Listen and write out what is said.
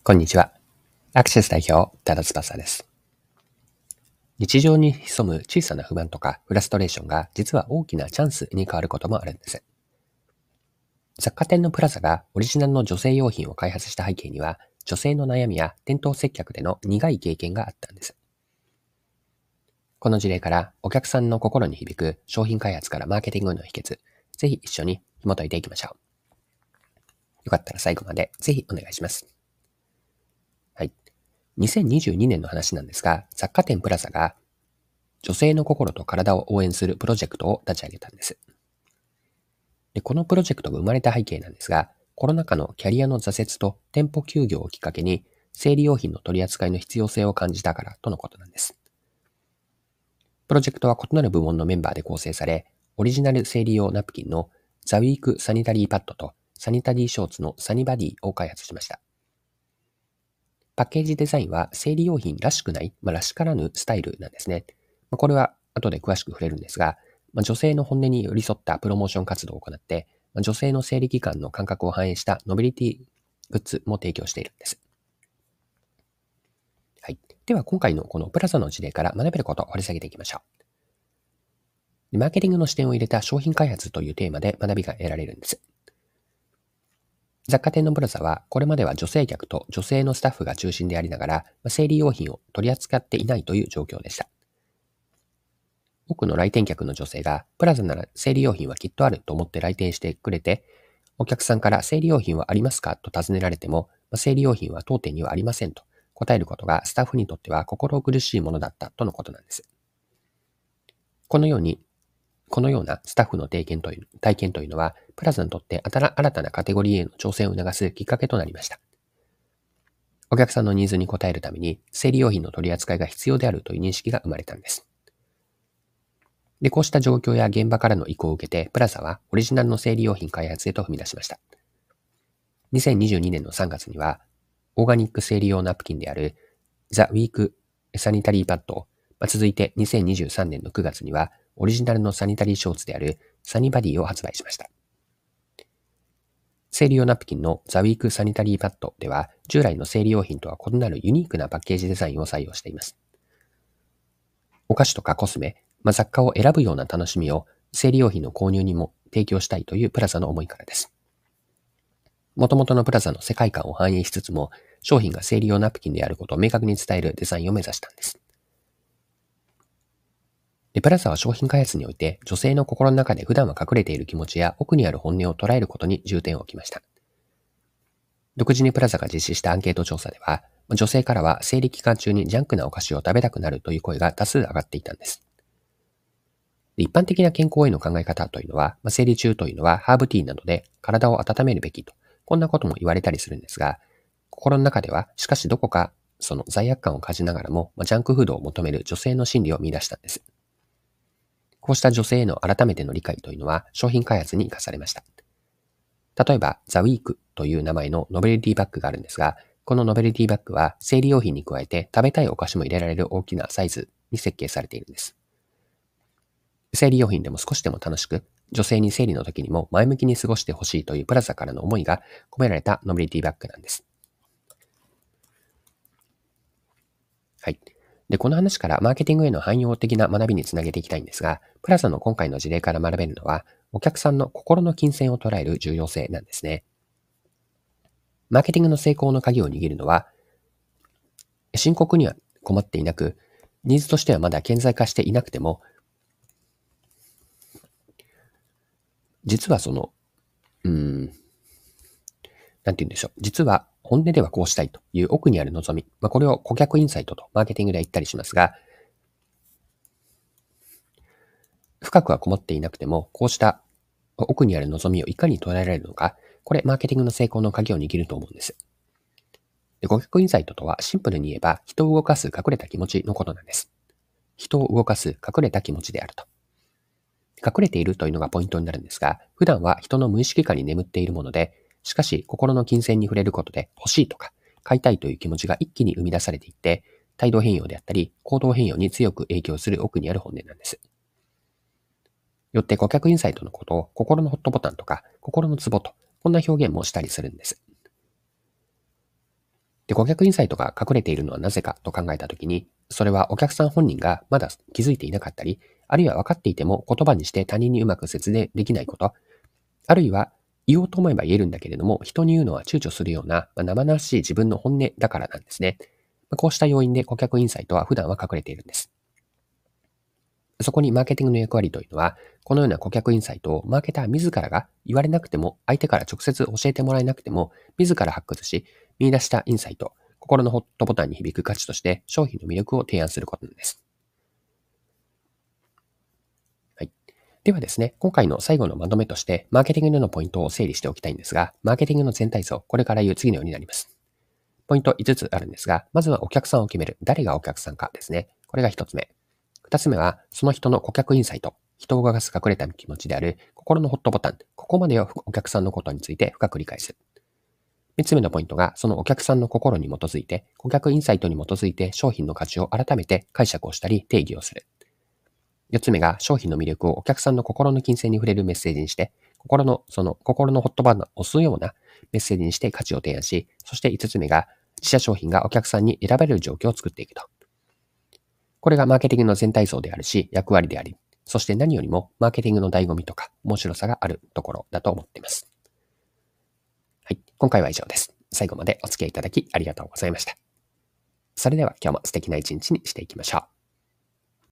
こんにちは。アクシス代表、多田翼です。日常に潜む小さな不満とかフラストレーションが実は大きなチャンスに変わることもあるんです。雑貨店のプラザがオリジナルの女性用品を開発した背景には、女性の悩みや店頭接客での苦い経験があったんです。この事例からお客さんの心に響く商品開発からマーケティングの秘訣、ぜひ一緒に紐解いていきましょう。よかったら最後までぜひお願いします。はい。2022年の話なんですが、雑貨店プラザが女性の心と体を応援するプロジェクトを立ち上げたんです。で、このプロジェクトが生まれた背景なんですが、コロナ禍のキャリアの挫折と店舗休業をきっかけに、生理用品の取り扱いの必要性を感じたからとのことなんです。プロジェクトは異なる部門のメンバーで構成され、オリジナル生理用ナプキンのザウィークサニタリーパッドとサニタリーショーツのサニバディを開発しました。パッケージデザインは生理用品らしくない、らしからぬスタイルなんですね。これは後で詳しく触れるんですが、女性の本音に寄り添ったプロモーション活動を行って、女性の生理期間の感覚を反映したノベリティグッズも提供しているんです。はい。では今回のこのプラザの事例から学べることを掘り下げていきましょう。マーケティングの視点を入れた商品開発というテーマで学びが得られるんです。雑貨店のプラザは、これまでは女性客と女性のスタッフが中心でありながら、生理用品を取り扱っていないという状況でした。多くの来店客の女性が、プラザなら生理用品はきっとあると思って来店してくれて、お客さんから生理用品はありますかと尋ねられても、生理用品は当店にはありませんと答えることがスタッフにとっては心苦しいものだったとのことなんです。このようなスタッフの体験というのは、プラザにとって新たなカテゴリーへの挑戦を促すきっかけとなりました。お客さんのニーズに応えるために、生理用品の取り扱いが必要であるという認識が生まれたんです。で、こうした状況や現場からの意向を受けて、プラザはオリジナルの生理用品開発へと踏み出しました。2022年の3月には、オーガニック生理用ナプキンであるザ・ウィーク・サニタリーパッドを、続いて2023年の9月には、オリジナルのサニタリーショーツであるサニバディを発売しました。生理用ナプキンのザ・ウィーク・サニタリーパッドでは、従来の生理用品とは異なるユニークなパッケージデザインを採用しています。お菓子とかコスメ、雑貨を選ぶような楽しみを生理用品の購入にも提供したいというプラザの思いからです。元々のプラザの世界観を反映しつつも、商品が生理用ナプキンであることを明確に伝えるデザインを目指したんです。で、プラザは商品開発において、女性の心の中で普段は隠れている気持ちや奥にある本音を捉えることに重点を置きました。独自にプラザが実施したアンケート調査では、女性からは生理期間中にジャンクなお菓子を食べたくなるという声が多数上がっていたんです。一般的な健康への考え方というのは、生理中というのはハーブティーなどで体を温めるべきと、こんなことも言われたりするんですが、心の中では、しかしどこかその罪悪感を感じながらも、ジャンクフードを求める女性の心理を見出したんです。こうした女性への改めての理解というのは商品開発に生かされました。例えば、ザ・ウィークという名前のノベルティバッグがあるんですが、このノベルティバッグは生理用品に加えて食べたいお菓子も入れられる大きなサイズに設計されているんです。生理用品でも少しでも楽しく、女性に生理の時にも前向きに過ごしてほしいというプラザからの思いが込められたノベルティバッグなんです。はい。で、この話からマーケティングへの汎用的な学びにつなげていきたいんですが、プラザの今回の事例から学べるのは、お客さんの心の金銭を捉える重要性なんですね。マーケティングの成功の鍵を握るのは、深刻には困っていなく、ニーズとしてはまだ顕在化していなくても、実はなんて言うんでしょう。実は本音ではこうしたいという奥にある望み。これを顧客インサイトとマーケティングでは言ったりしますが、深くはこもっていなくても、こうした奥にある望みをいかに捉えられるのか、これマーケティングの成功の鍵を握ると思うんです。で、顧客インサイトとはシンプルに言えば、人を動かす隠れた気持ちのことなんです。人を動かす隠れた気持ちであると。隠れているというのがポイントになるんですが、普段は人の無意識下に眠っているもので、しかし心の金銭に触れることで欲しいとか買いたいという気持ちが一気に生み出されていって、態度変容であったり行動変容に強く影響する奥にある本音なんです。よって顧客インサイトのことを心のホットボタンとか心のツボと、こんな表現もしたりするんです。 で、顧客インサイトが隠れているのはなぜかと考えたときに、それはお客さん本人がまだ気づいていなかったり、あるいは分かっていても言葉にして他人にうまく説明できないこと、あるいは言おうと思えば言えるんだけれども、人に言うのは躊躇するような、生々しい自分の本音だからなんですね。こうした要因で顧客インサイトは普段は隠れているんです。そこにマーケティングの役割というのは、このような顧客インサイトをマーケター自らが言われなくても、相手から直接教えてもらえなくても、自ら発掘し、見出したインサイト、心のホットボタンに響く価値として商品の魅力を提案することなんです。はい。ではですね、今回の最後のまとめとして、マーケティングのポイントを整理しておきたいんですが、マーケティングの全体像、これから言う次のようになります。ポイント5つあるんですが、まずはお客さんを決める。誰がお客さんかですね。これが1つ目。2つ目は、その人の顧客インサイト。人を動かす隠れた気持ちである心のホットボタン。ここまでをお客さんのことについて深く理解する。3つ目のポイントが、そのお客さんの心に基づいて、顧客インサイトに基づいて商品の価値を改めて解釈をしたり定義をする。4つ目が、商品の魅力をお客さんの心の金銭に触れるメッセージにして、心のホットボタンを押すようなメッセージにして価値を提案し、そして5つ目が、自社商品がお客さんに選ばれる状況を作っていくと。これがマーケティングの全体像であるし、役割であり、そして何よりもマーケティングの醍醐味とか面白さがあるところだと思っています。はい。今回は以上です。最後までお付き合いいただきありがとうございました。それでは今日も素敵な一日にしていきましょう。